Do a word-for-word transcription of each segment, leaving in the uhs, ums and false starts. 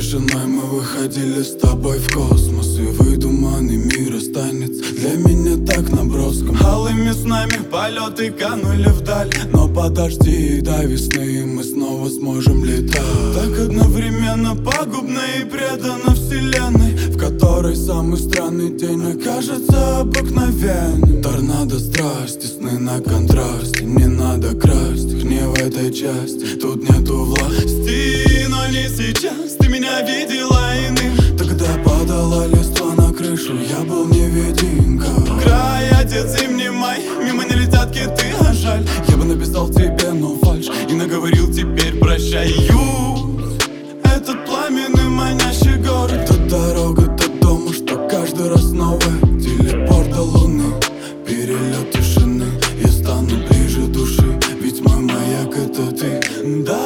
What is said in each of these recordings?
тишиной мы выходили с тобой в космос, и выдуманный мир останется для меня так наброском. Алыми с нами полеты канули вдаль, но подожди, до весны мы снова сможем летать. Так одновременно пагубно и предано вселенной, в которой самый странный день окажется обыкновенным. Торнадо страсти, сны на контрасте, не надо красть их не в этой части, тут нету власти. Но не сейчас, ты меня видела иным. Тогда падала листва на крышу, я был невидимка. Край, отец, зимний май, мимо не летят киты, а жаль. Я бы написал тебе, но фальшь, и наговорил теперь прощай. Этот пламенный манящий город, это дорога до дома, что каждый раз новая. Телепорт до луны, перелет тишины. Я стану ближе души, ведь мой маяк это ты. Да,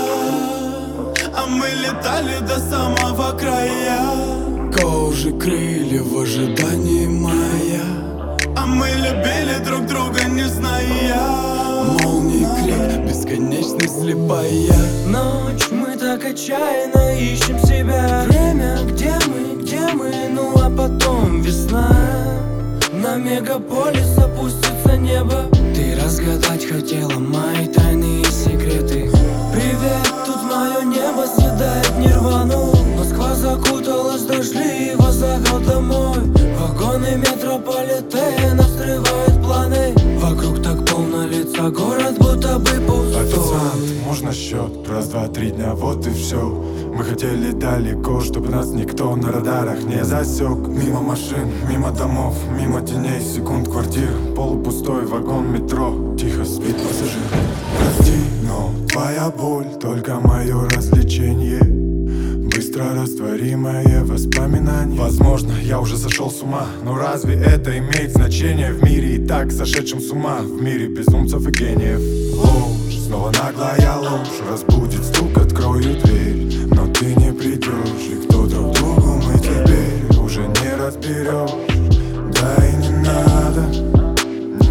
а мы летали до самого края, кожи крылья в ожидании мая. А мы любили друг друга, не зная молнии крик, бесконечность слепая. Ночь, мы так отчаянно ищем себя. Время, где мы, где мы, ну а потом весна. На мегаполис опустится небо. Ты разгадать хотела мои тайные секреты. Привет, тут мое небо съедает нирвану. Москва закуталась в дожди, его зовет домой. Вагоны метрополитена взрывают планы. Вокруг так полно лица, город будто бы пустой. Официант, можно счет? Раз, два, три дня, вот и все. Мы хотели далеко, чтобы нас никто на радарах не засек. Мимо машин, мимо домов, мимо теней, секунд квартир. Полупустой вагон метро, тихо спит пассажир. Прости, но твоя боль только мое развлечение, быстро растворимое воспоминание. Возможно, я уже сошел с ума, но разве это имеет значение? В мире и так сошедшим с ума, в мире безумцев и гениев. Ложь, снова наглая ложь, разбудит стук, открою дверь. Но ты не придешь, и кто друг другу мы теперь уже не разберешь. Да и не надо, не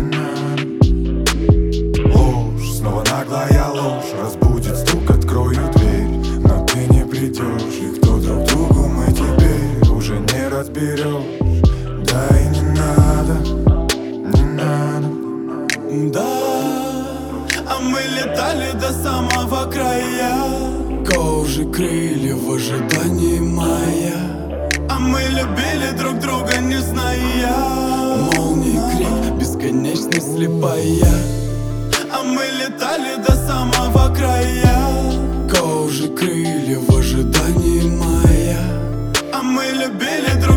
надо. Ложь, снова наглая ложь, разбудит стук, открою дверь. Но ты не придешь, и кто друг другу мы теперь уже не разберешь. Да и не надо, не надо. Да, а мы летали до самого края, кожи крылья в ожидании мая. А мы любили друг друга, не зная молнии крик, бесконечность слепая. А мы летали до самого края, кожи крылья в ожидании мая. А мы любили друг друга.